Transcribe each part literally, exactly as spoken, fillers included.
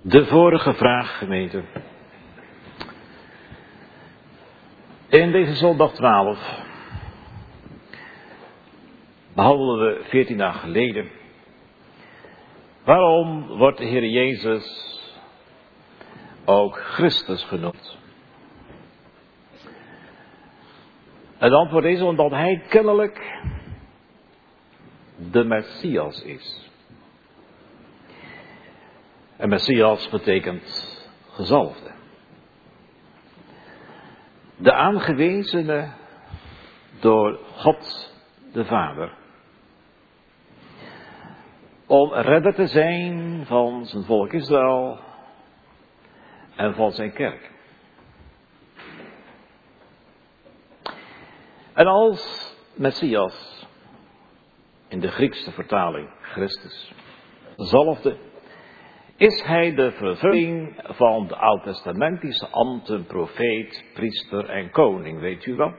De vorige vraag, gemeente. In deze zondag twaalf behandelen we veertien dagen geleden. Waarom wordt de Heer Jezus ook Christus genoemd? Het antwoord is omdat Hij kennelijk de Messias is. En Messias betekent gezalfde. De aangewezene door God de Vader. Om redder te zijn van zijn volk Israël en van zijn kerk. En als Messias, in de Griekse vertaling Christus, zalfde, is hij de vervulling van de oud-testamentische ambten, profeet, priester en koning, weet u wel?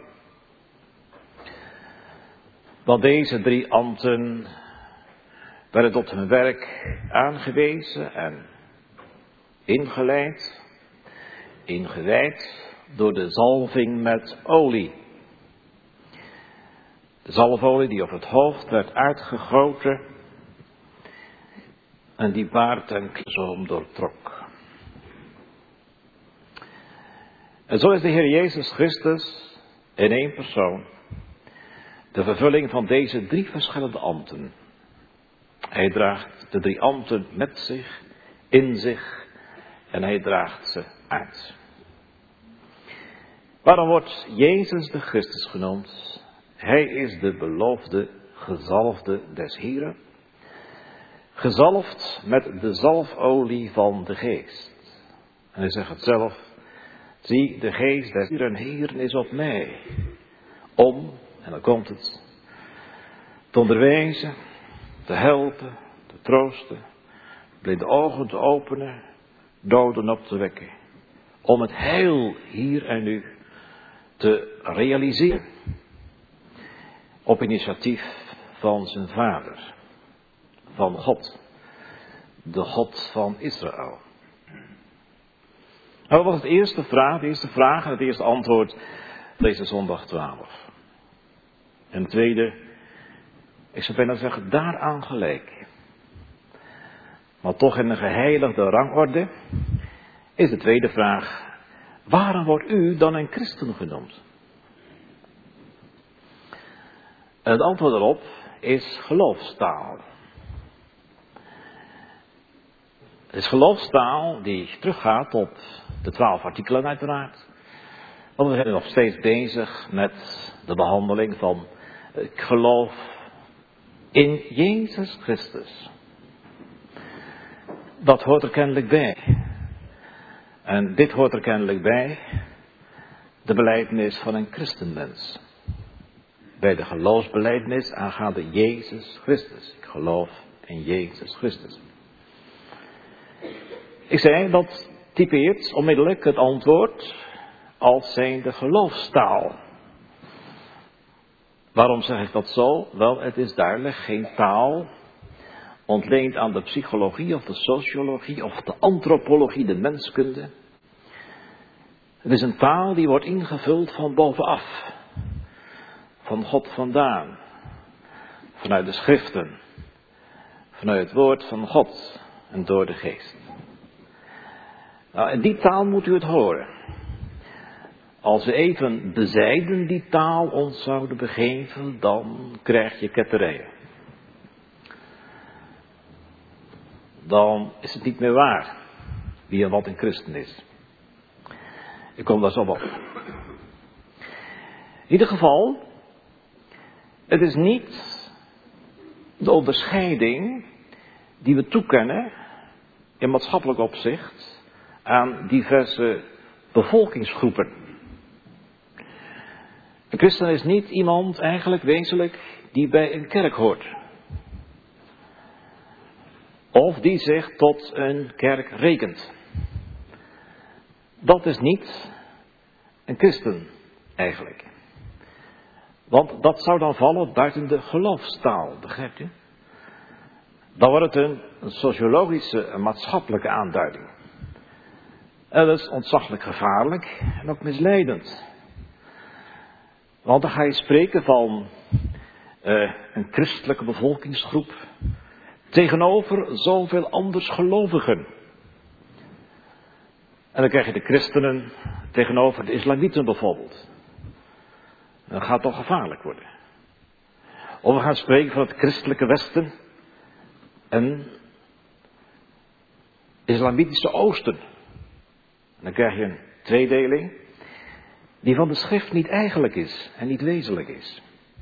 Want deze drie ambten werden tot hun werk aangewezen en ingeleid, ingewijd door de zalving met olie. De zalfolie die op het hoofd werd uitgegoten en die baard en zoom doortrok. En zo is de Heer Jezus Christus in één persoon de vervulling van deze drie verschillende ambten. Hij draagt de drie ambten met zich, in zich en hij draagt ze uit. Waarom wordt Jezus de Christus genoemd? Hij is de beloofde gezalfde des Heren. Gezalfd met de zalfolie van de geest. En hij zegt het zelf. Zie, de geest des Heren Heren is op mij. Om, en dan komt het, te onderwijzen, te helpen, te troosten, blinde ogen te openen, doden op te wekken. Om het heil hier en nu te realiseren. Op initiatief van zijn vader. Van God. De God van Israël. Nou, dat was de eerste vraag, de eerste vraag en het eerste antwoord deze zondag twaalf. En het tweede, ik zou bijna zeggen, daaraan gelijk. Maar toch in een geheiligde rangorde is de tweede vraag, waarom wordt u dan een christen genoemd? En het antwoord erop is geloofstaal. Het is geloofstaal die teruggaat op de twaalf artikelen uiteraard. Want we zijn nog steeds bezig met de behandeling van het geloof in Jezus Christus. Dat hoort er kennelijk bij. En dit hoort er kennelijk bij. De belijdenis van een christenmens. Bij de geloofsbelijdenis aangaande Jezus Christus. Ik geloof in Jezus Christus. Ik zei, dat typeert onmiddellijk het antwoord als zijnde geloofstaal. Waarom zeg ik dat zo? Wel, het is duidelijk geen taal ontleend aan de psychologie of de sociologie of de antropologie, de menskunde. Het is een taal die wordt ingevuld van bovenaf. Van God vandaan. Vanuit de schriften. Vanuit het woord van God en door de geest. Nou, in die taal moet u het horen. Als we even bezijden die taal ons zouden begeven, dan krijg je ketterijen. Dan is het niet meer waar wie en wat een christen is. Ik kom daar zo op. In ieder geval, het is niet de onderscheiding die we toekennen in maatschappelijk opzicht aan diverse bevolkingsgroepen. Een christen is niet iemand eigenlijk wezenlijk die bij een kerk hoort. Of die zich tot een kerk rekent. Dat is niet een christen eigenlijk. Want dat zou dan vallen buiten de geloofstaal, begrijpt u? dan wordt het een, een sociologische, een maatschappelijke aanduiding. En dat is ontzaglijk gevaarlijk en ook misleidend. Want dan ga je spreken van uh, een christelijke bevolkingsgroep tegenover zoveel anders gelovigen. En dan krijg je de christenen tegenover de islamieten bijvoorbeeld. Dat gaat toch gevaarlijk worden. Of we gaan spreken van het christelijke Westen en islamitische Oosten. En dan krijg je een tweedeling die van de schrift niet eigenlijk is en niet wezenlijk is.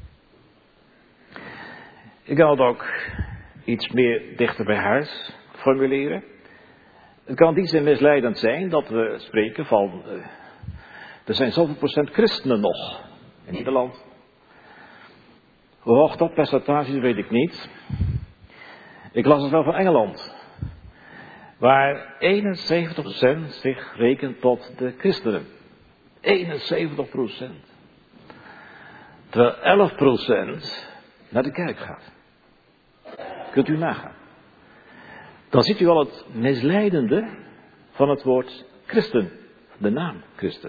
Ik kan het ook iets meer dichter bij huis formuleren. Het kan in die zin misleidend zijn dat we spreken van, uh, er zijn zoveel procent christenen nog in Nederland. Hoe hoog dat percentage is, weet ik niet. Ik las het wel van Engeland, waar eenenzeventig procent zich rekent tot de christenen. eenenzeventig procent. Terwijl elf procent naar de kerk gaat. Kunt u nagaan. Dan ziet u al het misleidende van het woord christen. De naam christen.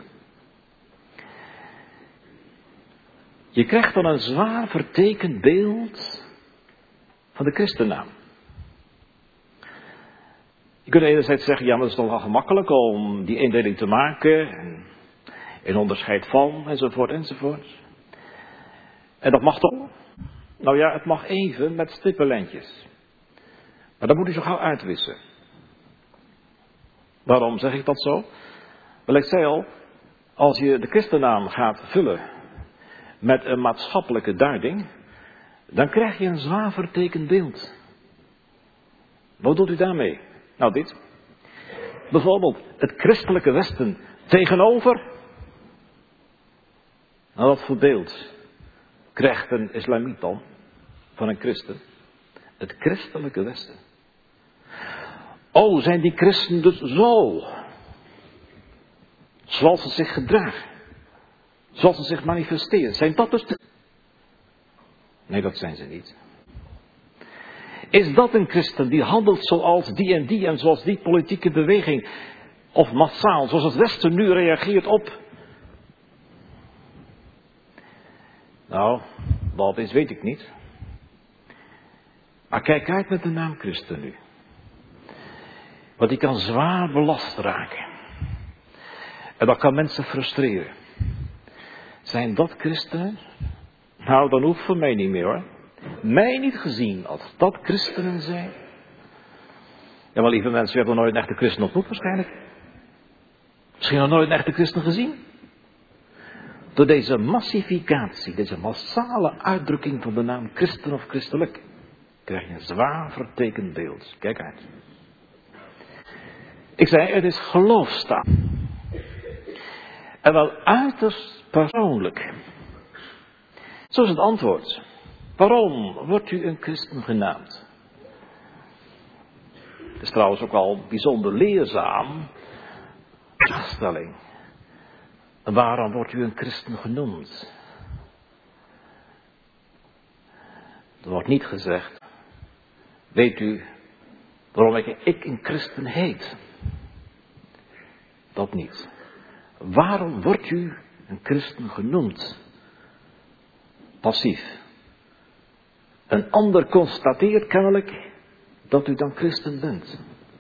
Je krijgt dan een zwaar vertekend beeld van de christennaam. Je kunt enerzijds zeggen, ja, maar het is toch wel gemakkelijk om die indeling te maken. En in onderscheid van, enzovoort, enzovoort. En dat mag toch? Nou ja, het mag even met stippenlijntjes. Maar dat moet u zo gauw uitwissen. Waarom zeg ik dat zo? Wel, ik zei al, als je de christennaam gaat vullen met een maatschappelijke duiding, dan krijg je een zwaar vertekend beeld. Wat doet u daarmee? Nou, dit. Bijvoorbeeld het christelijke Westen tegenover. Nou, wat voor beeld krijgt een islamiet dan van een christen? Het christelijke Westen. Oh, zijn die christenen dus zo? Zoals ze zich gedragen. Zoals ze zich manifesteren. Zijn dat dus de... Nee, dat zijn ze niet. Is dat een christen die handelt zoals die en die en zoals die politieke beweging? Of massaal, zoals het Westen nu reageert op? Nou, wat is, weet ik niet. Maar kijk uit met de naam christen nu. Want die kan zwaar belast raken. En dat kan mensen frustreren. Zijn dat christenen? Nou, dan hoeft voor mij niet meer hoor. Mij niet gezien als dat christenen zijn. Ja, maar lieve mensen, u hebben nog nooit een echte christen ontmoet waarschijnlijk. Misschien nog nooit een echte christen gezien. Door deze massificatie, deze massale uitdrukking van de naam christen of christelijk, krijg je een zwaar vertekend beeld. Kijk uit. Ik zei, het is geloofstaal. En wel uiterst persoonlijk. Zo is het antwoord. Waarom wordt u een christen genaamd? Het is trouwens ook al bijzonder leerzaam. Vraagstelling. Waarom wordt u een christen genoemd? Er wordt niet gezegd. Weet u waarom ik, ik een christen heet? Dat niet. Waarom wordt u een christen genoemd? Passief. Een ander constateert kennelijk dat u dan christen bent.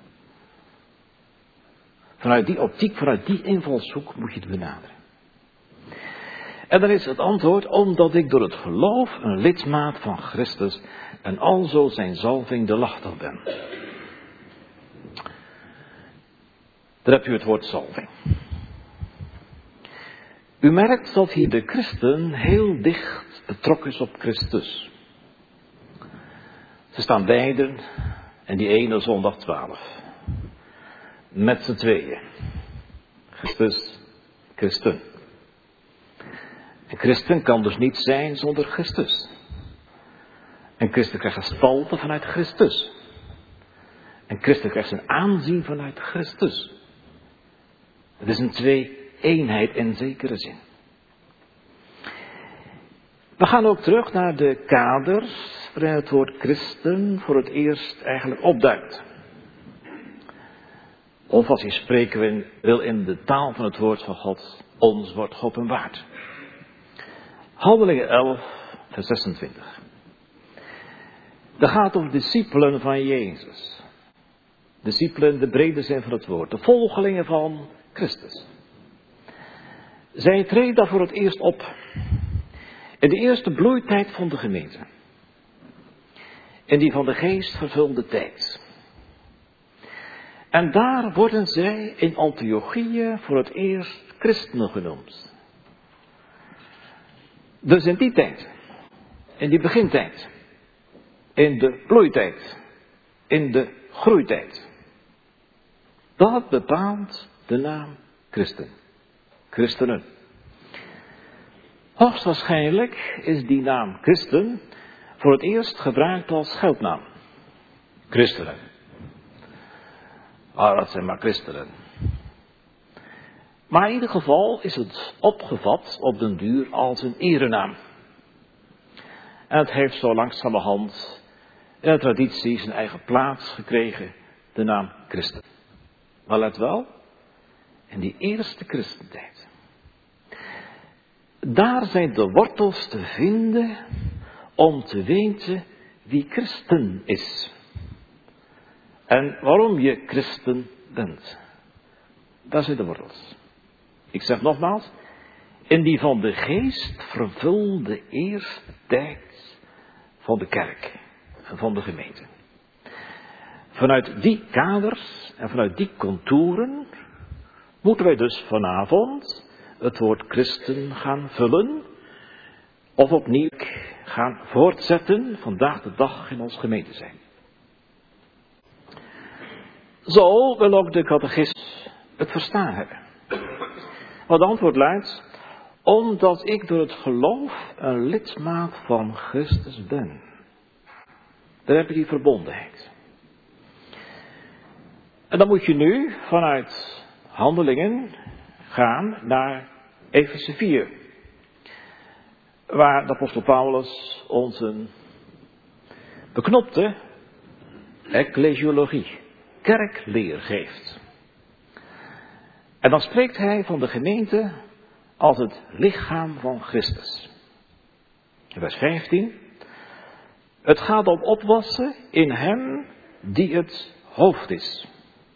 Vanuit die optiek, vanuit die invalshoek moet je het benaderen. En dan is het antwoord, omdat ik door het geloof een lidmaat van Christus en alzo zijn zalving delachtig ben. Daar heb u het woord zalving. U merkt dat hier de christen heel dicht betrokken is op Christus. Ze staan beiden en die ene zondag twaalf. Met z'n tweeën. Christus, christen. En christen kan dus niet zijn zonder Christus. En christen krijgt gestalte vanuit Christus. En christen krijgt zijn aanzien vanuit Christus. Het is een twee-eenheid in zekere zin. We gaan ook terug naar de kaders waarin het woord christen voor het eerst eigenlijk opduikt. Of als hij spreken wil in de taal van het woord van God, ons wordt geopenbaard. Handelingen elf, vers zesentwintig. Dat gaat om discipelen van Jezus. Discipelen in de brede zin van het woord. De volgelingen van Christus. Zij treden daar voor het eerst op. In de eerste bloeitijd van de gemeente. In die van de geest vervulde tijd. En daar worden zij in Antiochië voor het eerst christenen genoemd. Dus in die tijd. In die begintijd. In de bloeitijd. In de groeitijd. Dat bepaalt de naam christen. Christenen. Hoogstwaarschijnlijk is die naam christen voor het eerst gebruikt als scheldnaam. Christenen. Ah, dat zijn maar christenen. Maar in ieder geval is het opgevat op den duur als een erenaam. En het heeft zo langzamerhand in de traditie zijn eigen plaats gekregen, de naam christen. Maar let wel, in die eerste christentijd. Daar zijn de wortels te vinden om te weten wie christen is. En waarom je christen bent. Daar zijn de wortels. Ik zeg nogmaals, in die van de geest vervulde eerste tijd van de kerk en van de gemeente. Vanuit die kaders en vanuit die contouren moeten wij dus vanavond het woord christen gaan vullen of opnieuw gaan voortzetten vandaag de dag in ons gemeente zijn. Zo wil ook de catechist het verstaan hebben. Want het antwoord luidt, omdat ik door het geloof een lidmaat van Christus ben. Daar heb je die verbondenheid. En dan moet je nu vanuit Handelingen gaan naar Efeze vier. Waar de apostel Paulus ons een beknopte ecclesiologie, kerkleer geeft. En dan spreekt hij van de gemeente als het lichaam van Christus. In vers vijftien. Het gaat om opwassen in hem die het hoofd is.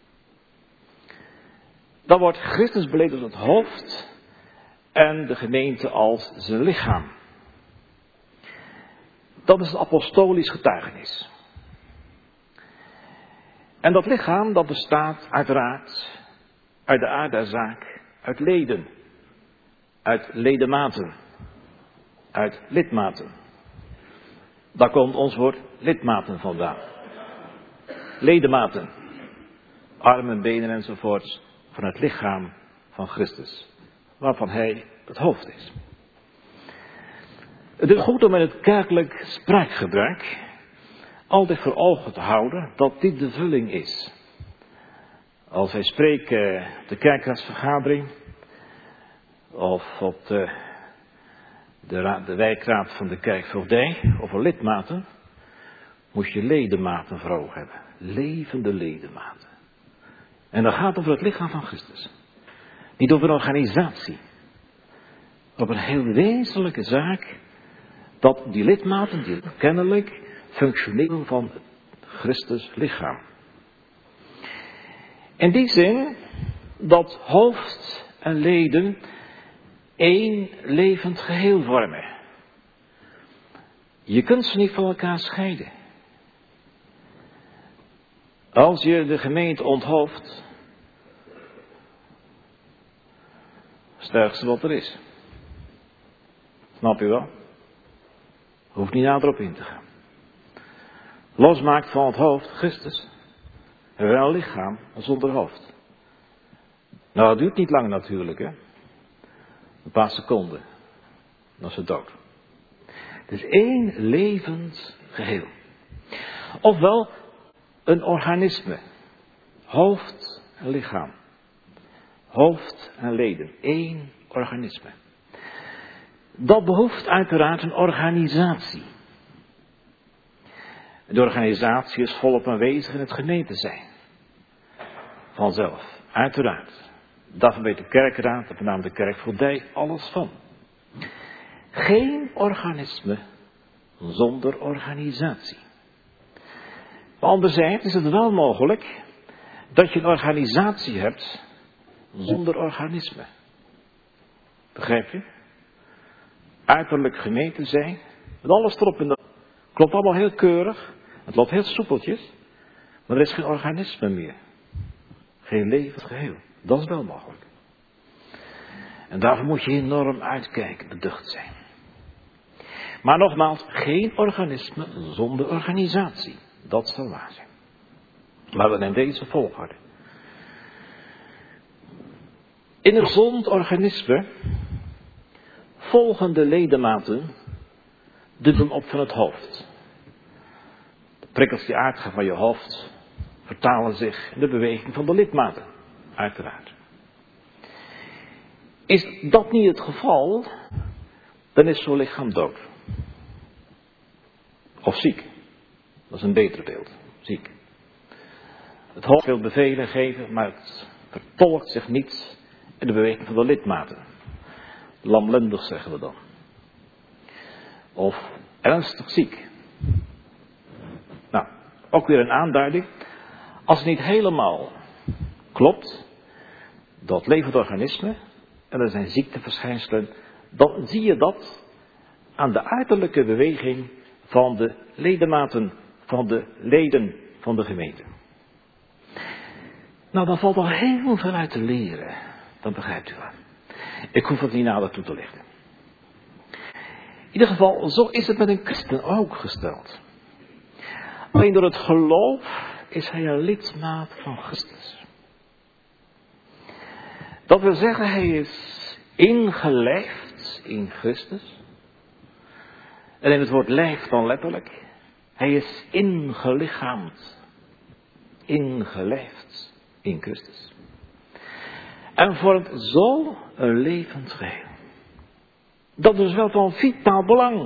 Dan wordt Christus beleid als het hoofd en de gemeente als zijn lichaam. Dat is het apostolisch getuigenis. En dat lichaam dat bestaat uiteraard uit de aard der zaak, uit leden, uit ledematen, uit lidmaten. Daar komt ons woord lidmaten vandaan. Ledematen, armen, benen enzovoorts, van het lichaam van Christus, waarvan hij het hoofd is. Het is goed om in het kerkelijk spraakgebruik altijd voor ogen te houden dat dit de vulling is. Als wij spreken op de kerkraadsvergadering of op de, de, raad, de wijkraad van de kerkvoogdij over lidmaten, moet je ledematen voor ogen hebben. Levende ledematen. En dat gaat over het lichaam van Christus. Niet over een organisatie. Maar over een heel wezenlijke zaak. Dat die lidmaten, die kennelijk functioneren van Christus lichaam. In die zin dat hoofd en leden één levend geheel vormen. Je kunt ze niet van elkaar scheiden. Als je de gemeente onthoofdt, is het ergste wat er is. Snap je wel? Hoeft niet nader op in te gaan. Losmaakt van het hoofd Christus. En wel een lichaam zonder hoofd. Nou, dat duurt niet lang natuurlijk, hè. Een paar seconden. Dan is het dood. Het is één levend geheel. Ofwel een organisme. Hoofd en lichaam. Hoofd en leden. Eén organisme. Dat behoeft uiteraard een organisatie. De organisatie is volop aanwezig in het gemeente zijn. Vanzelf, uiteraard. Daarvan weet de kerkraad, en met name de kerkvoogdij, alles van. Geen organisme zonder organisatie. Maar anderzijds is het wel mogelijk dat je een organisatie hebt zonder organisme. Begrijp je? Uiterlijk gemeente zijn, met alles erop en erop. Klopt allemaal heel keurig, het loopt heel soepeltjes, maar er is geen organisme meer. Geen levend geheel. Dat is wel mogelijk. En daarvoor moet je enorm uitkijken, beducht zijn. Maar nogmaals, geen organisme zonder organisatie. Dat zal waar zijn. Maar dan in deze volgorde. In een gezond organisme volgen de ledematen de dum op van het hoofd. De prikkels die uitgaan van je hoofd vertalen zich in de beweging van de lidmaten. Uiteraard. Is dat niet het geval, dan is zo'n lichaam dood. Of ziek. Dat is een beter beeld. Ziek. Het hoofd wil bevelen geven, maar het vertolkt zich niet in de beweging van de lidmaten. Lamlendig zeggen we dan. Of ernstig ziek. Nou, ook weer een aanduiding. Als het niet helemaal klopt, dat levend organisme, en er zijn ziekteverschijnselen, dan zie je dat aan de uiterlijke beweging van de ledematen, van de leden van de gemeente. Nou, dan valt al heel veel uit te leren. Dan begrijpt u wel. Ik hoef het niet nader toe te lichten. In ieder geval, zo is het met een christen ook gesteld. Alleen door het geloof is hij een lidmaat van Christus. Dat wil zeggen, hij is ingelijfd in Christus. En in het woord lijf dan letterlijk. Hij is ingelichaamd. Ingelijfd in Christus. En vormt zo een levend geheel. Dat is wel van vitaal belang.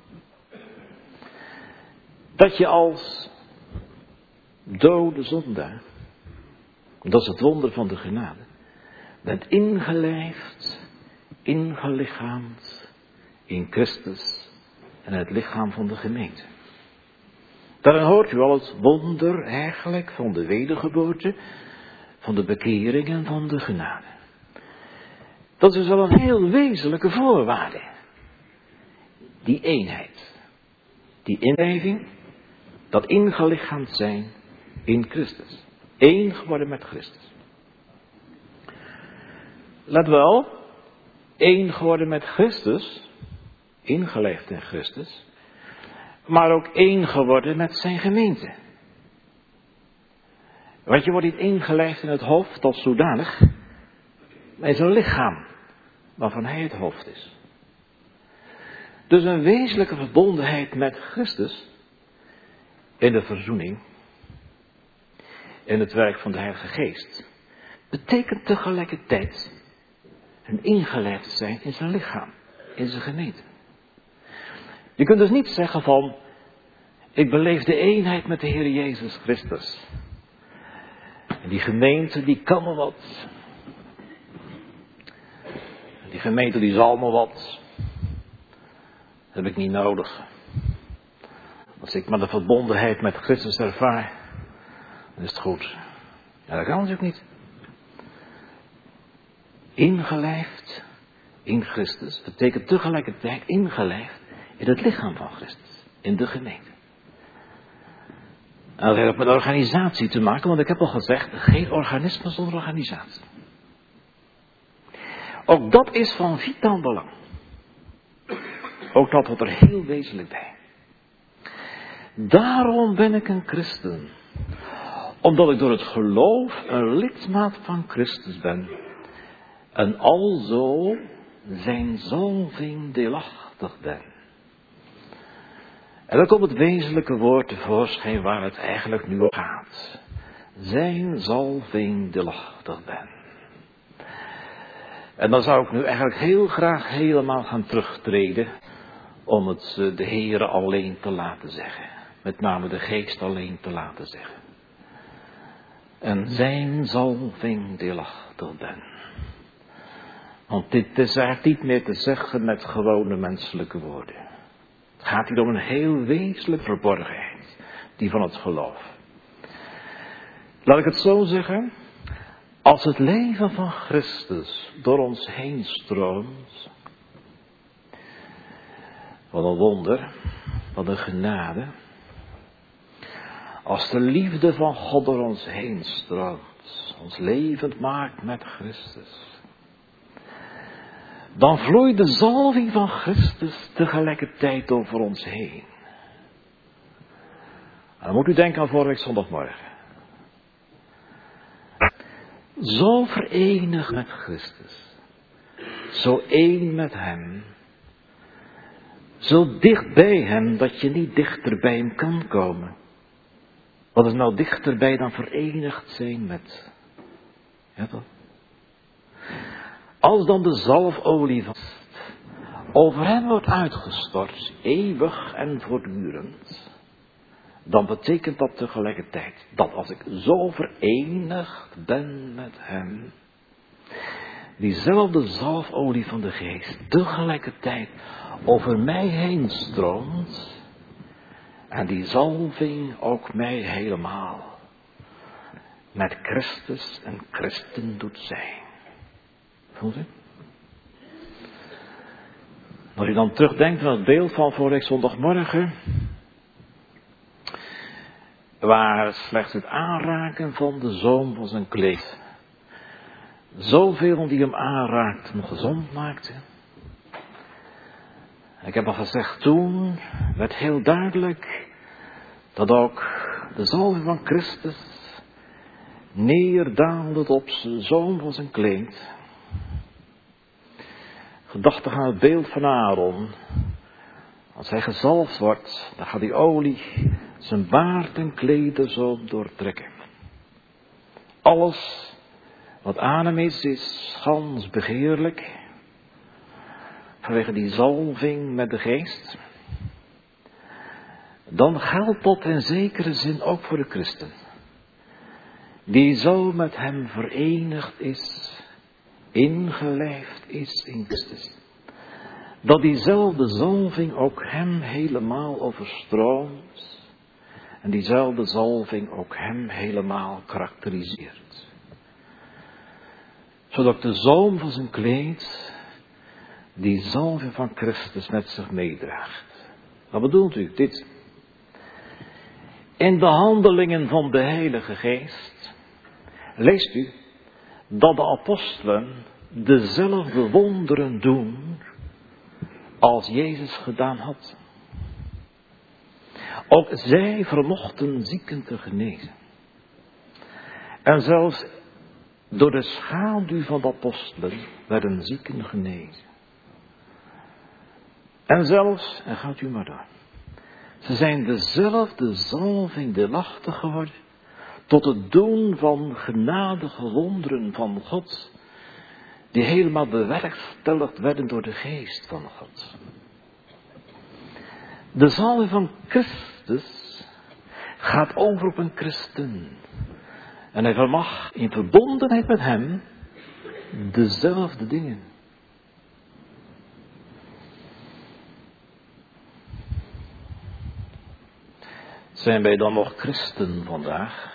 Dat je als dode zondaar, dat is het wonder van de genade, bent ingelijfd, ingelichaamd in Christus en het lichaam van de gemeente. Daarin hoort u al het wonder eigenlijk van de wedergeboorte, van de bekering en van de genade. Dat is wel een heel wezenlijke voorwaarde. Die eenheid. Die inlijving. Dat ingelichaamd zijn in Christus. Eén geworden met Christus. Let wel. Één geworden met Christus. Ingelijfd in Christus. Maar ook één geworden met zijn gemeente. Want je wordt niet ingelijfd in het hoofd als zodanig. Maar in zijn lichaam. Waarvan hij het hoofd is. Dus een wezenlijke verbondenheid met Christus. In de verzoening. In het werk van de Heilige Geest. Betekent tegelijkertijd. Een ingelijfd zijn in zijn lichaam. In zijn gemeente. Je kunt dus niet zeggen van. Ik beleef de eenheid met de Heer Jezus Christus. En die gemeente die kan me wat. Die gemeente die zal me wat. Dat heb ik niet nodig. Als ik maar de verbondenheid met Christus ervaar, dan is het goed. Ja, dat kan natuurlijk niet. Ingelijfd in Christus betekent tegelijkertijd ingelijfd in het lichaam van Christus. In de gemeente. En dat heeft ook met organisatie te maken, want ik heb al gezegd, geen organisme zonder organisatie. Ook dat is van vitaal belang. Ook dat hoort er heel wezenlijk bij. Daarom ben ik een christen. Omdat ik door het geloof een lidmaat van Christus ben. En alzo zijn zalving deelachtig ben. En dan komt het wezenlijke woord tevoorschijn waar het eigenlijk nu om gaat. Zijn zalving deelachtig ben. En dan zou ik nu eigenlijk heel graag helemaal gaan terugtreden om het de Heere alleen te laten zeggen. met name de geest alleen te laten zeggen. En zijn zalving deelachtig ben. Want dit is eigenlijk niet meer te zeggen met gewone menselijke woorden. Het gaat hier om een heel wezenlijke verborgenheid, die van het geloof. Laat ik het zo zeggen. Als het leven van Christus door ons heen stroomt. Wat een wonder, wat een genade. Als de liefde van God door ons heen stroomt, ons levend maakt met Christus. Dan vloeit de zalving van Christus tegelijkertijd over ons heen. En dan moet u denken aan vorige week zondagmorgen. Zo verenigd met Christus. Zo één met hem. Zo dicht bij hem dat je niet dichter bij hem kan komen. Wat is nou dichterbij dan verenigd zijn met? Ja toch? Als dan de zalfolie vast over hem wordt uitgestort, eeuwig en voortdurend, dan betekent dat tegelijkertijd dat als ik zo verenigd ben met hem, diezelfde zalfolie van de geest tegelijkertijd over mij heen stroomt en die zalving ook mij helemaal met Christus en Christen doet zijn. Voelt u? Als u dan terugdenkt aan het beeld van vorige week zondagmorgen, waar slechts het aanraken van de zoom van zijn kleed zoveel die hem aanraakt hem gezond maakte. Ik heb al gezegd, toen werd heel duidelijk dat ook de zalving van Christus neerdaalde op zijn zoom van zijn kleed. Gedachte aan het beeld van Aaron. Als hij gezalfd wordt, dan gaat die olie zijn baard en kleden zo doortrekken. Alles wat aan hem is, is gans begeerlijk. Vanwege die zalving met de geest. Dan geldt dat in zekere zin ook voor de christen. Die zo met hem verenigd is, ingelijfd is in Christus. Dat diezelfde zalving ook hem helemaal overstroomt. En diezelfde zalving ook hem helemaal karakteriseert. Zodat de zoom van zijn kleed die zalving van Christus met zich meedraagt. Wat bedoelt u dit? In de handelingen van de Heilige Geest leest u dat de apostelen dezelfde wonderen doen als Jezus gedaan had. Ook zij vermochten zieken te genezen. En zelfs door de schaduw van de apostelen werden zieken genezen. En zelfs, en gaat u maar door, ze zijn dezelfde zalving deelachtig geworden tot het doen van genadige wonderen van God, die helemaal bewerkstelligd werden door de geest van God. De zalving van Christus gaat over op een christen. En hij vermag in verbondenheid met hem dezelfde dingen. Zijn wij dan nog christen vandaag?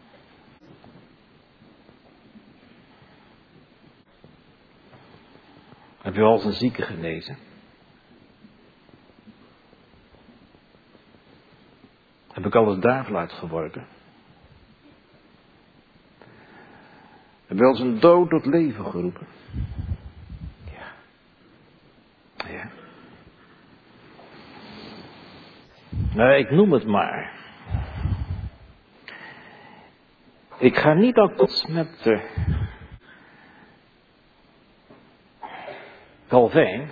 Heb je al eens een zieke genezen? Heb ik alles daarvan uitgeworpen? Heb je al eens een dood tot leven geroepen? Ja. Ja. Nou, ik noem het maar. Ik ga niet akkoord met uh, Calvijn.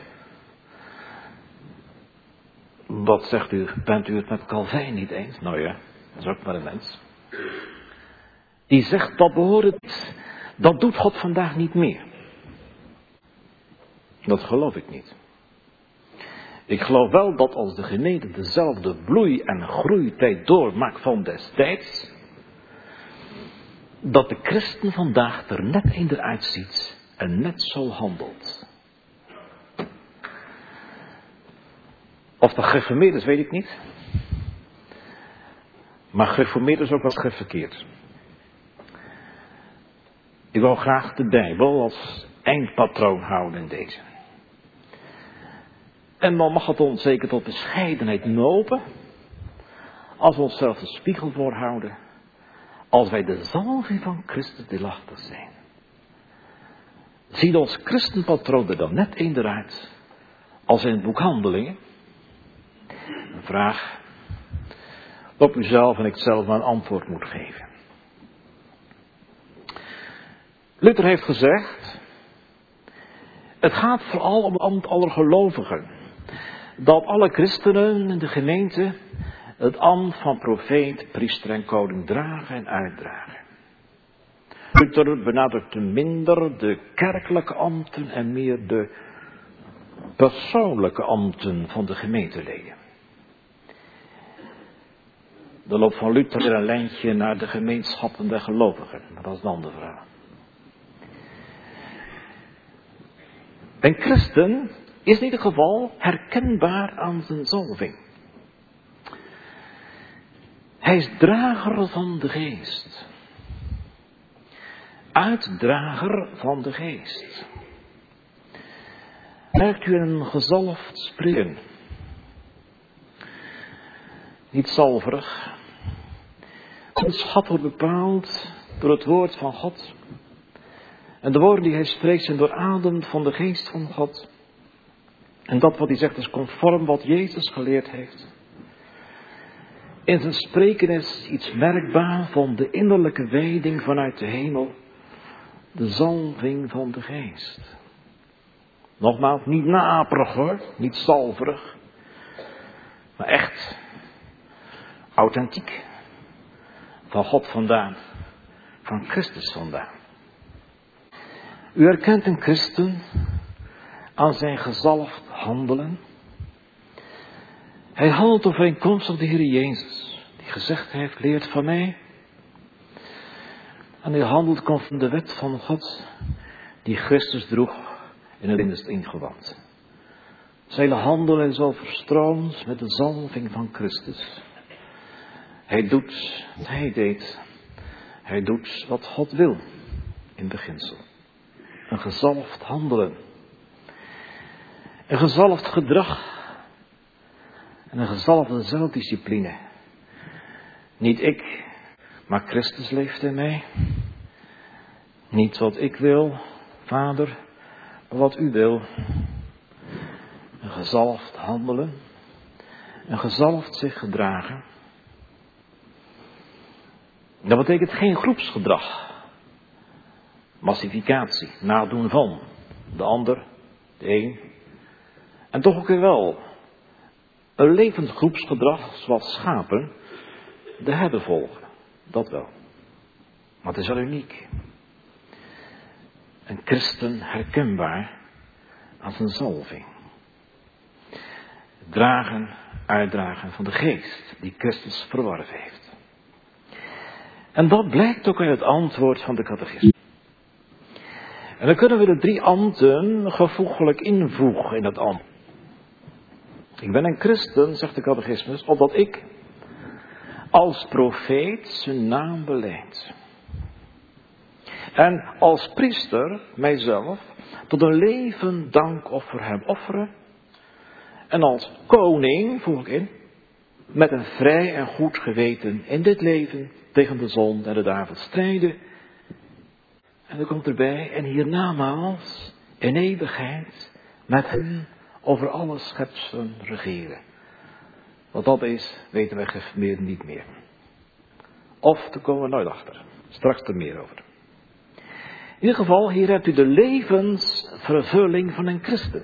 Wat zegt u, bent u het met Calvijn niet eens? Nou ja, dat is ook maar een mens. Die zegt, dat behoort het, dat doet God vandaag niet meer. Dat geloof ik niet. Ik geloof wel dat als de gemeente dezelfde bloei- en groeitijd doormaakt van destijds, dat de christen vandaag er net eender uitziet en net zo handelt. Of dat gereformeerd is, weet ik niet. Maar gereformeerd is ook wat verkeerd. Ik wil graag de Bijbel als eindpatroon houden in deze. En dan mag het ons zeker tot bescheidenheid lopen, als we onszelf de spiegel voorhouden, als wij de zalving van Christus deelachtig zijn. Ziet ons christenpatroon er dan net eender uit, als in het boek Handelingen? Een vraag waarop u zelf en ik zelf maar een antwoord moet geven. Luther heeft gezegd, het gaat vooral om het ambt aller gelovigen. Dat alle christenen in de gemeente het ambt van profeet, priester en koning dragen en uitdragen. Luther benadrukt minder de kerkelijke ambten en meer de persoonlijke ambten van de gemeenteleden. Er loopt van Luther weer een lijntje naar de gemeenschappen der gelovigen, maar dat is een andere vraag. Een christen is in ieder geval herkenbaar aan zijn zalving. Hij is drager van de geest. Uitdrager van de geest. Merkt u een gezalfd spreken? Niet zalverig. Ons schat wordt bepaald door het woord van God. En de woorden die hij spreekt zijn doorademd van de geest van God. En dat wat hij zegt is conform wat Jezus geleerd heeft. In zijn spreken is iets merkbaar van de innerlijke wijding vanuit de hemel. De zalving van de geest. Nogmaals, niet naperig hoor, niet zalverig. Maar echt authentiek. Van God vandaan. Van Christus vandaan. U herkent een christen aan zijn gezalfd handelen. Hij handelt overeenkomstig de Heer Jezus, die gezegd heeft, leert van mij. En hij handelt conform de wet van God, die Christus droeg in het binnenste ingewand. Zijn handelen is overstroomd met de zalving van Christus. Hij doet wat hij deed. Hij doet wat God wil, in beginsel. Een gezalfd handelen. Een gezalfd gedrag. En een gezalfde zelfdiscipline. Niet ik, maar Christus leeft in mij. Niet wat ik wil, Vader, maar wat u wil. Een gezalfd handelen. Een gezalfd zich gedragen. Dat betekent geen groepsgedrag. Massificatie, nadoen van de ander, de een. En toch ook weer wel een levend groepsgedrag zoals schapen de herder volgen. Dat wel. Maar het is wel uniek. Een christen herkenbaar aan zijn zalving. Het dragen, uitdragen van de geest die Christus verworven heeft. En dat blijkt ook uit het antwoord van de catechismus. En dan kunnen we de drie ambten gevoeglijk invoegen in het ambt. Ik ben een christen, zegt de catechismus, opdat ik als profeet zijn naam belijd. En als priester mijzelf tot een levend dankoffer hem offeren. En als koning, voeg ik in, met een vrij en goed geweten in dit leven tegen de zon en de duivel strijden. En er komt erbij, en hiernamaals in eeuwigheid met hem over alle schepselen regeren. Wat dat is, weten wij gereformeerden niet meer. Of, daar komen we nooit achter. Straks er meer over. In ieder geval, hier hebt u de levensvervulling van een christen.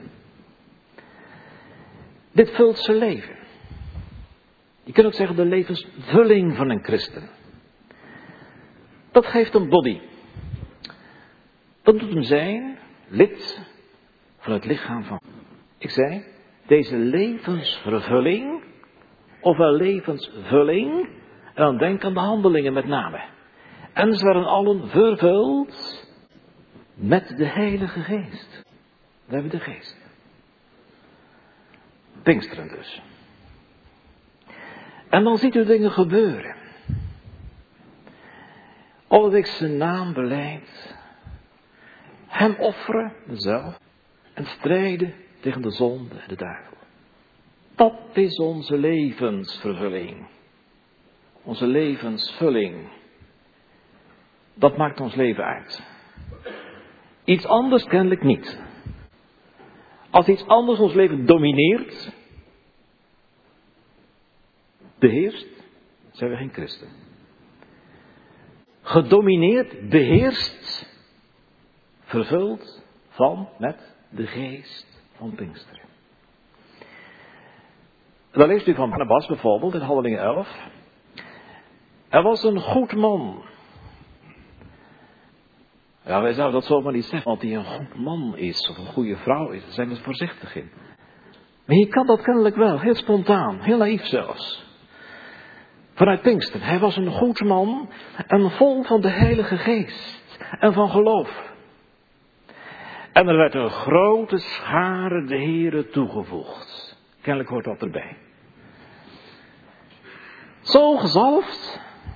Dit vult zijn leven. Je kunt ook zeggen de levensvulling van een christen. Dat geeft een body. Dat doet hem zijn lid van het lichaam van. Ik zei, deze levensvervulling, ofwel levensvulling, en dan denk aan de handelingen met name. En ze werden allen vervuld met de Heilige Geest. We hebben de Geest. Pinksteren dus. En dan ziet u dingen gebeuren. Omdat ik zijn naam belijd, hem offeren, mezelf, en strijden tegen de zonde en de duivel. Dat is onze levensvervulling. Onze levensvulling. Dat maakt ons leven uit. Iets anders kennelijk niet. Als iets anders ons leven domineert, beheerst, zijn we geen christen. Gedomineerd, beheerst, vervuld van, met de geest van Pinksteren. Dan leest u van Barnabas bijvoorbeeld in Handelingen elf. Er was een goed man. Ja, wij zouden dat zomaar niet zeggen, want hij een goed man is of een goede vrouw is. Daar zijn we voorzichtig in. Maar je kan dat kennelijk wel, heel spontaan, heel naïef zelfs. Vanuit Pinksteren, hij was een goed man en vol van de Heilige Geest en van geloof. En er werd een grote schare de Here toegevoegd. Kennelijk hoort dat erbij. Zo gezalfd.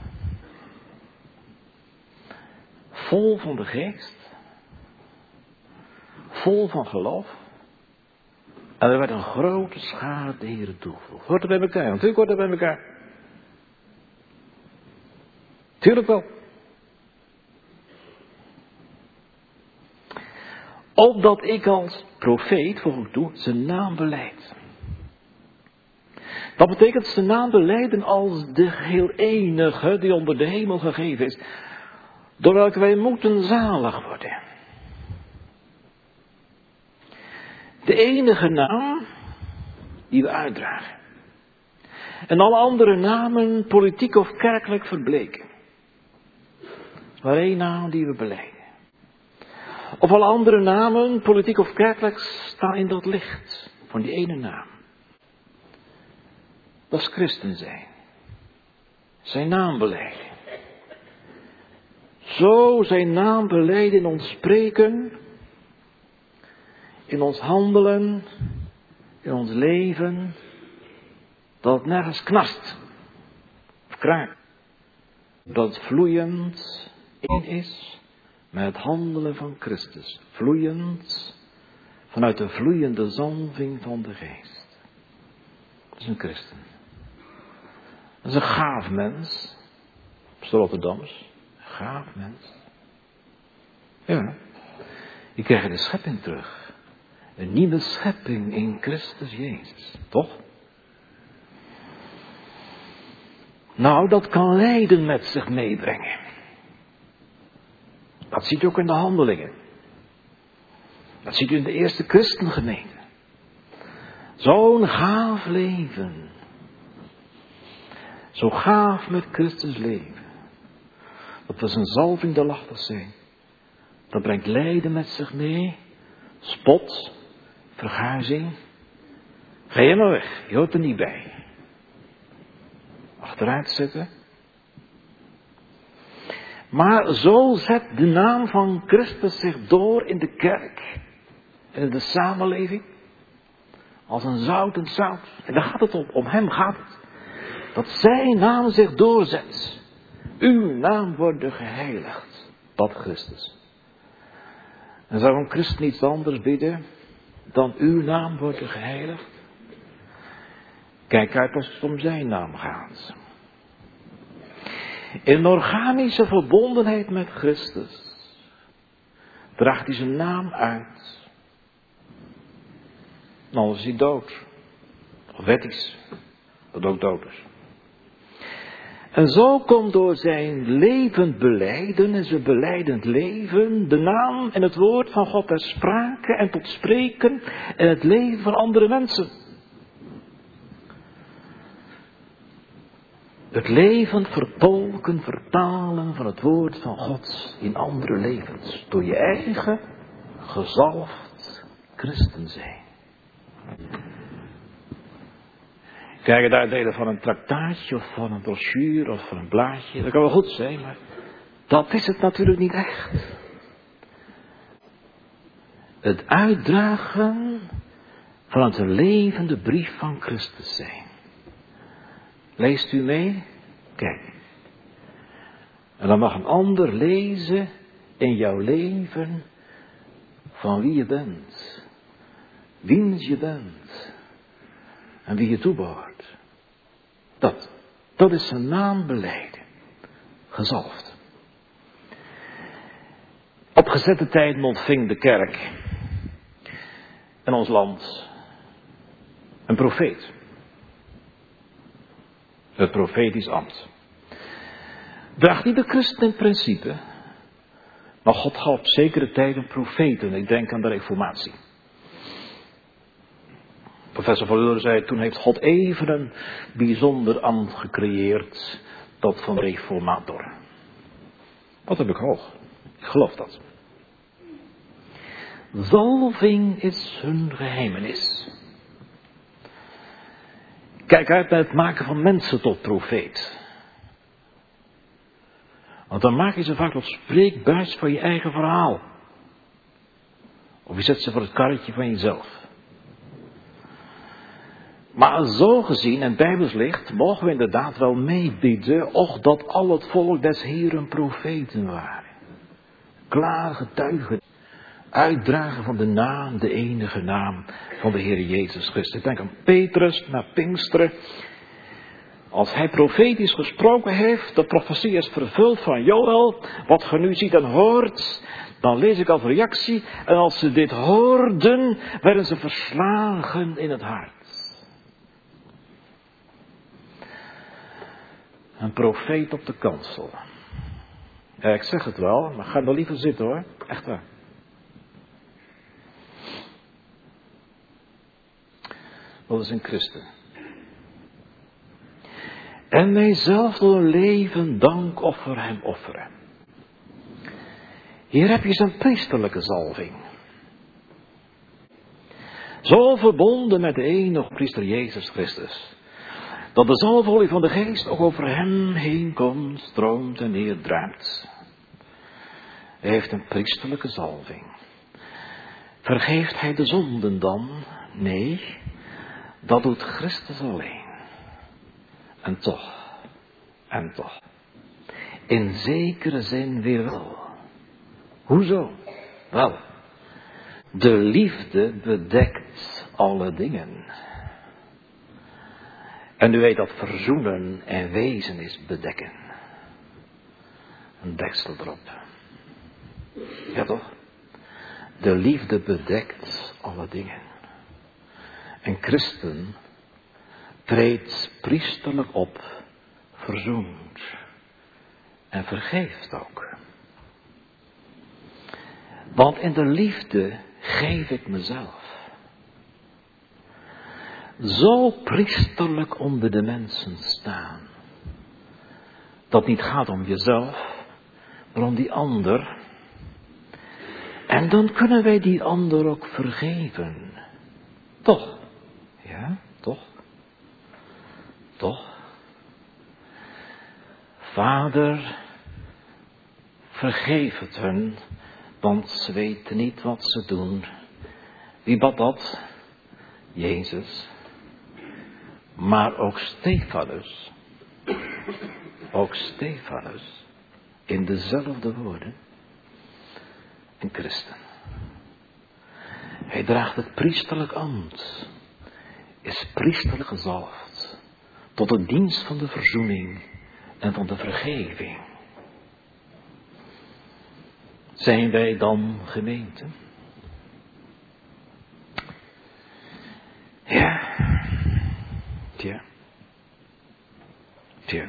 Vol van de Geest. Vol van geloof. En er werd een grote schare de Here toegevoegd. Hoort er bij elkaar? Natuurlijk hoort er bij elkaar. Tuurlijk wel. Opdat ik als profeet, voeg ik toe, zijn naam belijd. Dat betekent zijn naam belijden als de geheel enige die onder de hemel gegeven is. Door welke wij moeten zalig worden. De enige naam die we uitdragen. En alle andere namen, politiek of kerkelijk, verbleken. Maar één naam die we belijden. Of alle andere namen, politiek of kerkelijk, staan in dat licht van die ene naam. Dat is christen zijn. Zijn naam belijden. Zo zijn naam belijden in ons spreken, in ons handelen, in ons leven, dat het nergens knast of kraakt. Dat het vloeiend in is met het handelen van Christus. Vloeiend vanuit de vloeiende zalving van de Geest. Dat is een christen. Dat is een gaaf mens. Op z'n Rotterdams. Een gaaf mens. Ja. Je krijgt de schepping terug. Een nieuwe schepping in Christus Jezus. Toch? Nou, dat kan lijden met zich meebrengen. Dat ziet u ook in de handelingen. Dat ziet u in de eerste christengemeente. Zo'n gaaf leven. Zo gaaf met Christus leven. Dat we zijn zalving de lachtig zijn. Dat brengt lijden met zich mee. Spot. Verguizing. Ga je maar weg. Je hoort er niet bij. Achteruit zetten. Maar zo zet de naam van Christus zich door in de kerk. En in de samenleving. Als een zoutend zout. En daar gaat het om. Om hem gaat het. Dat zijn naam zich doorzet. Uw naam wordt geheiligd. Dat Christus. En zou een christen iets anders bidden dan uw naam wordt geheiligd? Kijk uit als het om zijn naam gaat. In een organische verbondenheid met Christus draagt hij zijn naam uit. En anders is hij dood. Of wettisch. Dat ook dood is. En zo komt door zijn levend belijden en zijn belijdend leven de naam en het woord van God ter sprake en tot spreken en het leven van andere mensen. Het levend vertolken, vertalen van het woord van God in andere levens. Door je eigen gezalfd christen zijn. Krijg je daar delen van een traktaatje of van een brochure of van een blaadje. Dat kan wel goed zijn, maar dat is het natuurlijk niet echt. Het uitdragen van het levende brief van Christus zijn. Leest u mee? Kijk. En dan mag een ander lezen in jouw leven van wie je bent. Wiens je bent. En wie je toebehoort. Dat. Dat is zijn naam belijden. Gezalfd. Op gezette tijd ontving de kerk in ons land een profeet. Het profetisch ambt. Draagt niet de christen in principe, maar God had op zekere tijden profeten. Ik denk aan de Reformatie. Professor Van Leur zei, toen heeft God even een bijzonder ambt gecreëerd, dat van reformator. Dat heb ik hoog. Ik geloof dat. Zalving is hun geheimenis. Kijk uit naar het maken van mensen tot profeet. Want dan maak je ze vaak tot spreekbuis van je eigen verhaal. Of je zet ze voor het karretje van jezelf. Maar zo gezien, en bijbels licht, mogen we inderdaad wel meebidden, och dat al het volk des Heeren profeten waren. Klaar getuigen. Uitdragen van de naam, de enige naam van de Heer Jezus Christus. Ik denk aan Petrus, naar Pinksteren. Als hij profetisch gesproken heeft, de profetie is vervuld van Joël, wat ge nu ziet en hoort, dan lees ik als reactie, en als ze dit hoorden, werden ze verslagen in het hart. Een profeet op de kansel. Ja, ik zeg het wel, maar ga er liever zitten hoor, echt waar. Dat is een christen. En mijzelf door een leven dankoffer hem offeren. Hier heb je zijn priesterlijke zalving. Zo verbonden met de enige priester Jezus Christus. Dat de zalfolie van de geest ook over hem heen komt, stroomt en neerdruipt. Hij heeft een priesterlijke zalving. Vergeeft hij de zonden dan? Nee, dat doet Christus alleen. En toch, en toch, in zekere zin weer wel. Hoezo? Wel, de liefde bedekt alle dingen. En u weet dat verzoenen en wezen is bedekken. Een deksel erop. Ja toch? De liefde bedekt alle dingen. En Christen treedt priesterlijk op, verzoent en vergeeft ook. Want in de liefde geef ik mezelf. Zo priesterlijk onder de mensen staan. Dat niet gaat om jezelf, maar om die ander. En dan kunnen wij die ander ook vergeven. Toch? Ja, toch? Toch? Vader, vergeef het hun, want ze weten niet wat ze doen. Wie bad dat? Jezus. Maar ook Stefanus. Ook Stefanus. In dezelfde woorden. Een christen. Hij draagt het priesterlijk ambt. Is priesterlijk gezalfd. Tot de dienst van de verzoening. En van de vergeving. Zijn wij dan gemeente? Ja. Tja. Tja.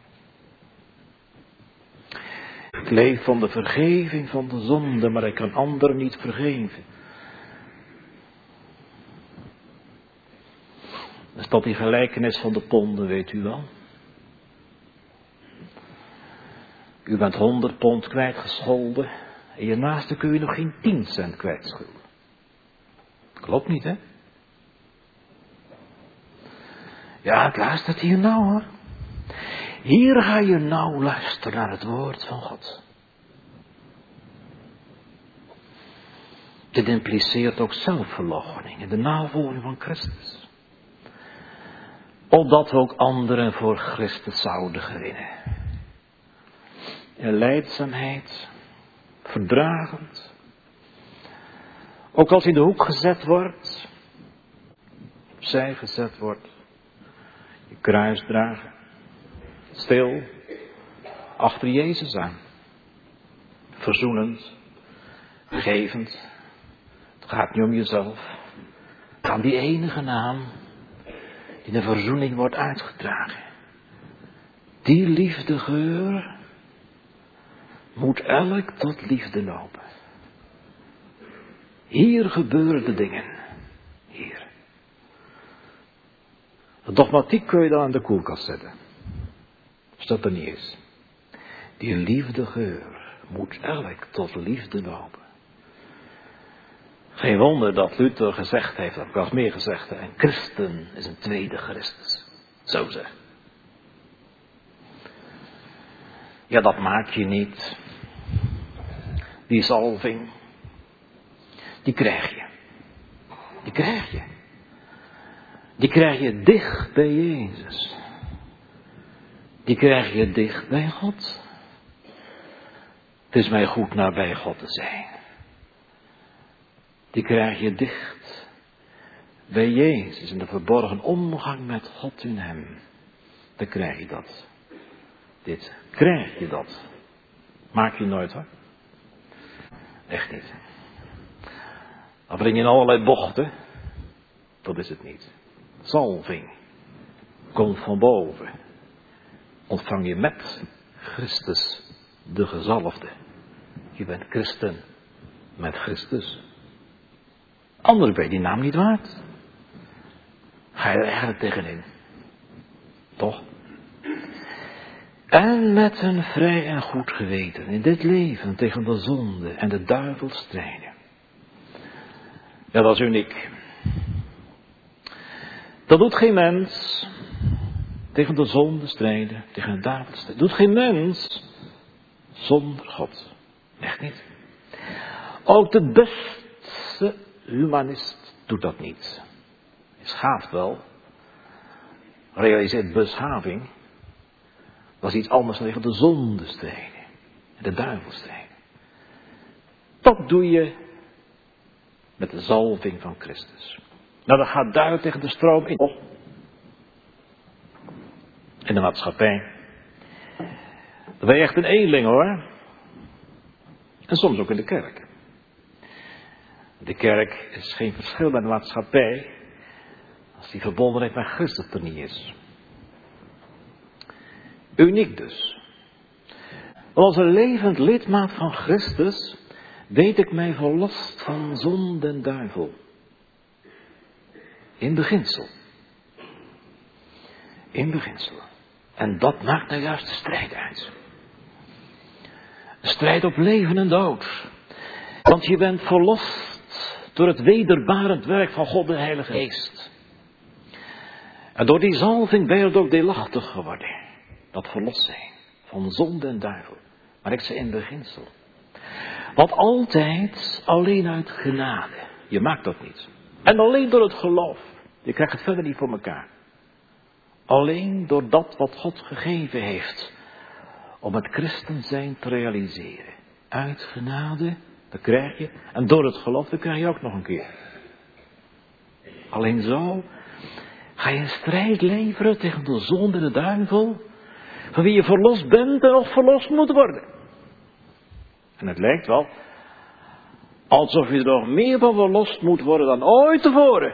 Ik leef van de vergeving van de zonde, maar ik kan anderen niet vergeven. Is dat die gelijkenis van de ponden, weet u wel? U bent honderd pond kwijtgescholden en je naaste kun je nog geen tien cent kwijtschulden. Klopt niet, hè? Ja, het luistert hier nou hoor. Hier ga je nou luisteren naar het woord van God. Dit impliceert ook zelfverloochening en de navolging van Christus. Opdat we ook anderen voor Christus zouden gewinnen. In lijdzaamheid, verdragend. Ook als hij in de hoek gezet wordt, opzij gezet wordt, je kruis dragen, stil, achter Jezus aan. Verzoenend, vergevend. Het gaat niet om jezelf. Het gaat om die enige naam die de verzoening wordt uitgedragen. Die liefdegeur moet elk tot liefde lopen. Hier gebeuren de dingen. Hier. De dogmatiek kun je dan aan de koelkast zetten. Als dat er niet is. Die liefdegeur moet elk tot liefde lopen. Geen wonder dat Luther gezegd heeft, dat heb ik wel eens meer gezegd, een christen is een tweede Christus. Zo zeg. Ja, dat maak je niet. Die zalving, die krijg je. Die krijg je. Die krijg je dicht bij Jezus. Die krijg je dicht bij God. Het is mij goed nabij God te zijn. Die krijg je dicht bij Jezus in de verborgen omgang met God in hem. Dan krijg je dat. Dit krijg je dat. Maak je nooit hoor. Echt niet. Dan breng je in allerlei bochten. Dat is het niet. Zalving komt van boven. Ontvang je met Christus de gezalfde. Je bent christen met Christus. Anderen ben je die naam niet waard. Ga je er eigenlijk tegenin. Toch? En met een vrij en goed geweten in dit leven tegen de zonde en de duivel strijden. Ja, dat is uniek. Dat doet geen mens. Tegen de zonde strijden, tegen de duivel strijden. Doet geen mens zonder God. Echt niet. Ook de beste humanist doet dat niet. Hij schaaft wel. Realiseert beschaving. Dat is iets anders dan tegen de zonde strijden. En de duivel strijden. Dat doe je met de zalving van Christus. Nou, dat gaat duidelijk tegen de stroom in. In de maatschappij. Dan ben je echt een eenling hoor. En soms ook in de kerk. De kerk is geen verschil met de maatschappij. Als die verbondenheid met Christus er niet is. Uniek dus. Want als een levend lidmaat van Christus weet ik mij verlost van zonde en duivel. In beginsel. In beginsel. En dat maakt nou juist de strijd uit. Een strijd op leven en dood. Want je bent verlost door het wederbarend werk van God de Heilige Geest. En door die zalving ben je er ook deelachtig geworden. Dat verlost zijn van zonde en duivel. Maar ik zei in beginsel. Want altijd alleen uit genade. Je maakt dat niet. En alleen door het geloof. Je krijgt het verder niet voor elkaar. Alleen door dat wat God gegeven heeft. Om het christen zijn te realiseren. Uit genade, dat krijg je. En door het geloof, dat krijg je ook nog een keer. Alleen zo ga je een strijd leveren tegen de zonde en de duivel. Van wie je verlost bent en nog verlost moet worden. En het lijkt wel alsof je er nog meer van verlost moet worden dan ooit tevoren.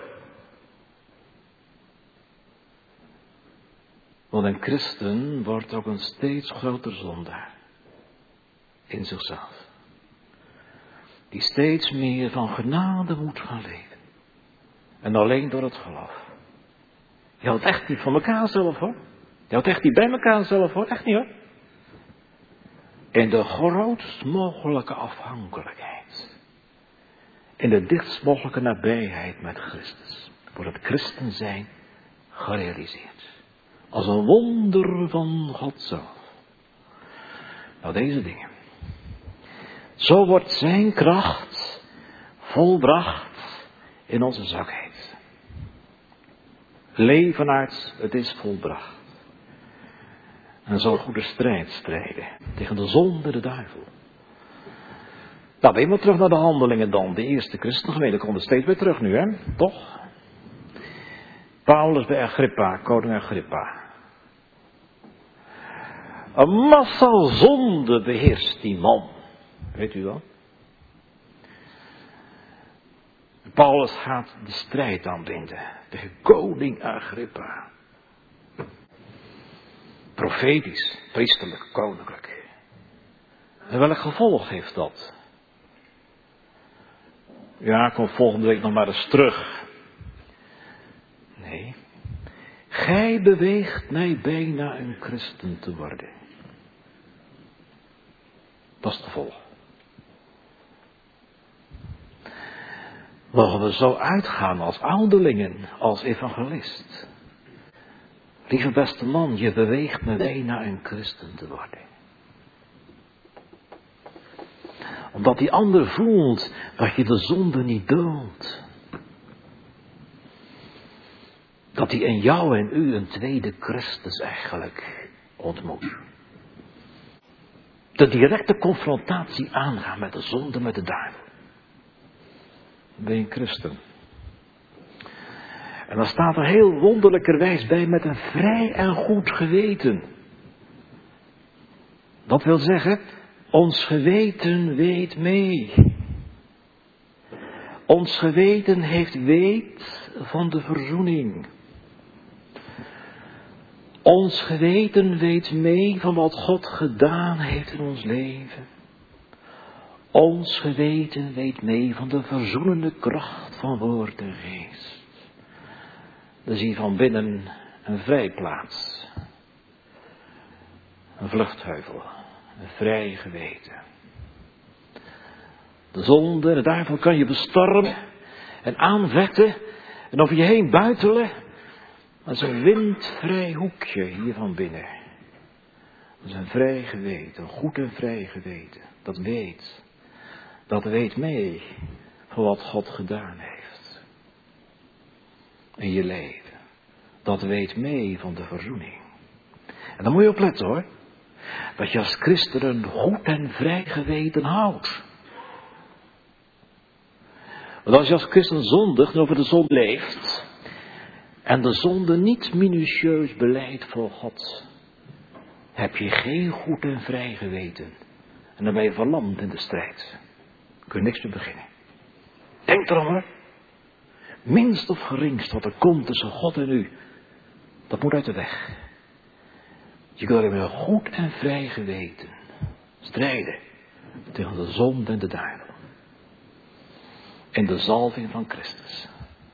Want een christen wordt ook een steeds groter zondaar. In zichzelf. Die steeds meer van genade moet gaan leven. En alleen door het geloof. Je houdt echt niet van elkaar zelf hoor. Je houdt echt niet bij elkaar zelf hoor. Echt niet hoor. In de grootst mogelijke afhankelijkheid. In de dichtst mogelijke nabijheid met Christus. Voor het christen zijn gerealiseerd. Als een wonder van God zelf. Nou, deze dingen. Zo wordt zijn kracht volbracht in onze zwakheid. Levenaards, het is volbracht. En zal goede strijd strijden tegen de zonde, de duivel. Nou, weer maar terug naar de handelingen dan. De eerste christengemeente komt er steeds weer terug nu, hè? Toch? Paulus bij Agrippa, koning Agrippa. Een massaal zonde beheerst die man. Weet u dat? Paulus gaat de strijd aanbinden tegen koning Agrippa. Profetisch, priesterlijk, koninklijk. En welk gevolg heeft dat? Ja, kom volgende week nog maar eens terug. Nee. Gij beweegt mij bijna een christen te worden. Dat is het gevolg. Mogen we zo uitgaan als ouderlingen, als evangelist. Lieve beste man, je beweegt me bijna een christen te worden. Omdat die ander voelt dat je de zonde niet doodt. Dat hij in jou en u een tweede Christus eigenlijk ontmoet. De directe confrontatie aangaan met de zonde, met de duivel. Ben je een christen? En dan staat er heel wonderlijkerwijs bij met een vrij en goed geweten. Dat wil zeggen, ons geweten weet mee. Ons geweten heeft weet van de verzoening. Ons geweten weet mee van wat God gedaan heeft in ons leven. Ons geweten weet mee van de verzoenende kracht van woord en geest. Dus hier van binnen een vrijplaats. Een vluchtheuvel. Een vrij geweten. De zonde en de duivel kan je bestormen en aanvechten en over je heen buitelen. Dat is een windvrij hoekje hier van binnen. Dat is een vrij geweten, een goed en vrij geweten. Dat weet, dat weet mee van wat God gedaan heeft. In je leven. Dat weet mee van de verzoening. En dan moet je opletten hoor. Dat je als christen een goed en vrij geweten houdt. Want als je als christen zondigt en over de zonde leeft. En de zonde niet minutieus beleidt voor God. Heb je geen goed en vrij geweten. En dan ben je verlamd in de strijd. Kun je niks te beginnen. Denk erom hoor. Minst of geringst wat er komt tussen God en u. Dat moet uit de weg. Je kunt met een goed en vrij geweten strijden tegen de zonde en de duivel. In de zalving van Christus.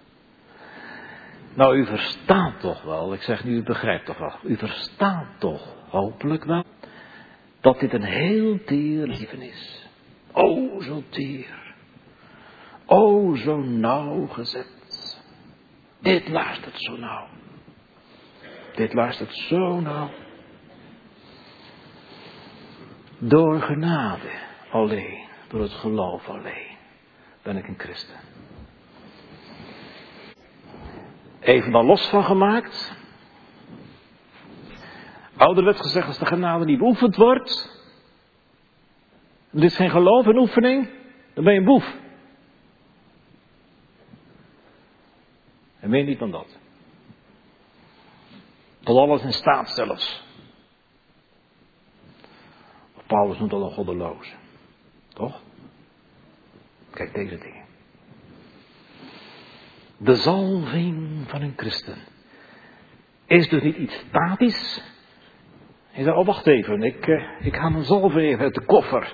Nou, u verstaat toch wel, ik zeg nu, u begrijpt toch wel. U verstaat toch hopelijk wel dat dit een heel teer leven is. O, zo teer. O, zo nauwgezet. Dit luistert zo nauw. Dit luistert zo nauw. Door genade alleen, door het geloof alleen, ben ik een christen. Even dan los van gemaakt. Ouderwets gezegd, als de genade niet beoefend wordt, er is geen geloof en oefening, dan ben je een boef. En meer niet dan dat. Tot alles in staat zelfs. Paulus noemt dat een goddeloze. Toch? Kijk deze dingen. De zalving van een christen is dus niet iets statisch. Je zegt, oh wacht even, ik, uh, ik ga mijn zalving even uit de koffer.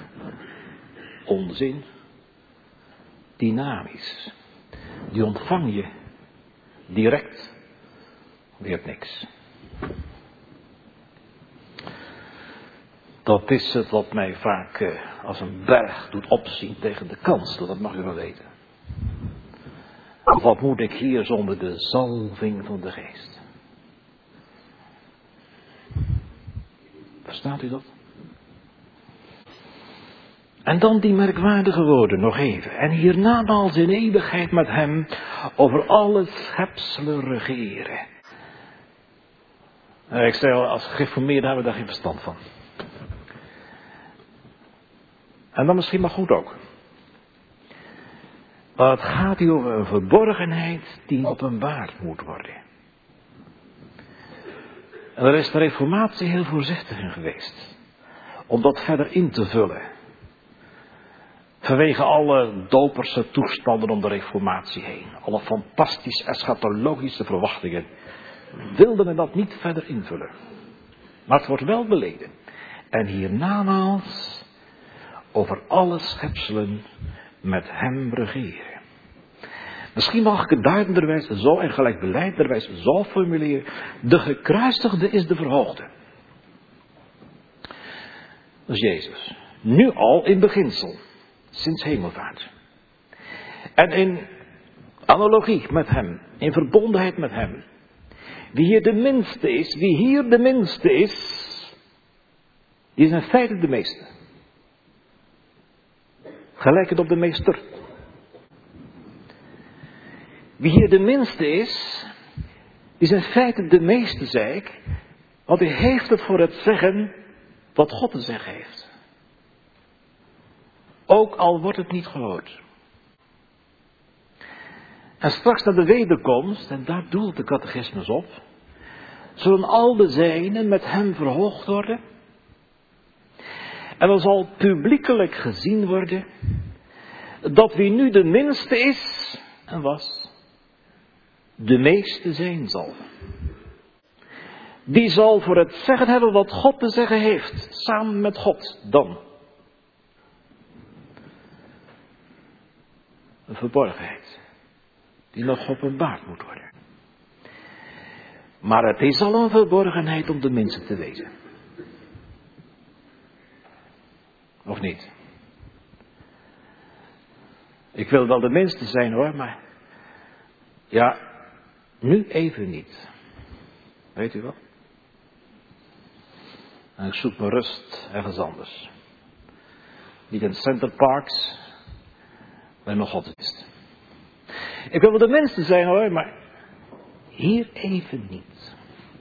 Onzin. Dynamisch. Die ontvang je direct. Je hebt niks. Dat is het wat mij vaak uh, als een berg doet opzien tegen de kans. Dat mag u wel weten. wat moet ik hier zonder de zalving van de geest? Verstaat u dat? En dan die merkwaardige woorden nog even. En hiernamaals in eeuwigheid met hem over alle schepselen regeren. En ik zei al, als gereformeerden hebben we daar geen verstand van. En dan misschien maar goed ook. Maar het gaat hier over een verborgenheid die openbaard moet worden. En daar is de reformatie heel voorzichtig in geweest. Om dat verder in te vullen. Vanwege alle doperse toestanden om de reformatie heen. Alle fantastisch eschatologische verwachtingen. Wilde men dat niet verder invullen. Maar het wordt wel beleden. En hiernamaals over alle schepselen met hem regeren. Misschien mag ik het duidenderwijs zo en gelijk beleidenderwijs zo formuleren. De gekruisigde is de verhoogde. Dat is Jezus. Nu al in beginsel. Sinds hemelvaart. En in analogie met hem. In verbondenheid met hem. Wie hier de minste is. Wie hier de minste is. Die is in feite de meeste. Gelijkend op de meester. Wie hier de minste is. Die is in feite de meeste, zei ik. Want hij heeft het voor het zeggen. Wat God te zeggen heeft. Ook al wordt het niet gehoord. En straks naar de wederkomst, en daar doelt de catechismus op, zullen al de zijnen met hem verhoogd worden. En er zal publiekelijk gezien worden, dat wie nu de minste is, en was, de meeste zijn zal. Die zal voor het zeggen hebben wat God te zeggen heeft, samen met God dan. Een verborgenheid. Die nog geopenbaard moet worden. Maar het is al een verborgenheid om de minste te wezen. Of niet? Ik wil wel de minste zijn hoor, maar... Ja, nu even niet. Weet u wel? En ik zoek mijn rust ergens anders. Niet in Center Parks... bij mijn godsdienst. Ik wil wel de minste zijn hoor, maar hier even niet.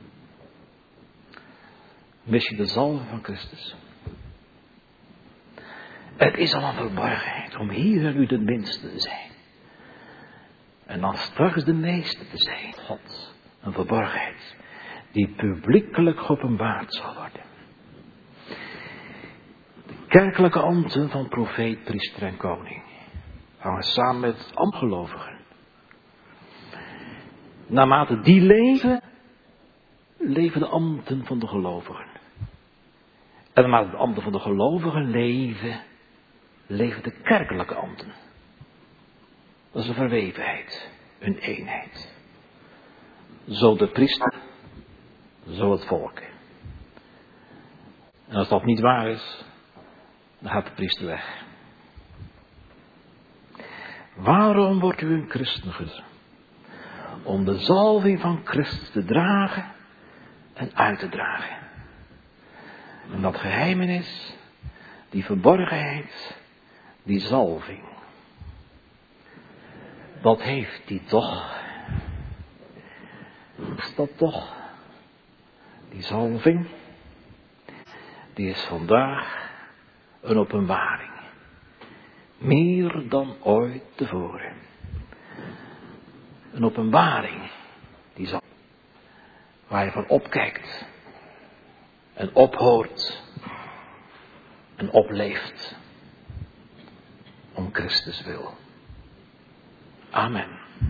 Mis je de zalving van Christus? Het is al een verborgenheid om hier en nu de minste te zijn. En dan straks de meeste te zijn. God, een verborgenheid die publiekelijk geopenbaard zal worden. De kerkelijke ambten van profeet, priester en koning hangen samen met ambtgelovigen. Naarmate die leven, leven de ambten van de gelovigen. En naarmate de ambten van de gelovigen leven, leven de kerkelijke ambten. Dat is een verwevenheid, een eenheid. Zo de priester, zo het volk. En als dat niet waar is, dan gaat de priester weg. Waarom wordt u een christen genoemd? Om de zalving van Christus te dragen en uit te dragen. En dat geheimenis, die verborgenheid, die zalving. Wat heeft die toch? Is dat toch? Die zalving, die is vandaag een openbaring. Meer dan ooit tevoren. Een openbaring die zal, waar je van opkijkt en ophoort en opleeft om Christus wil. Amen.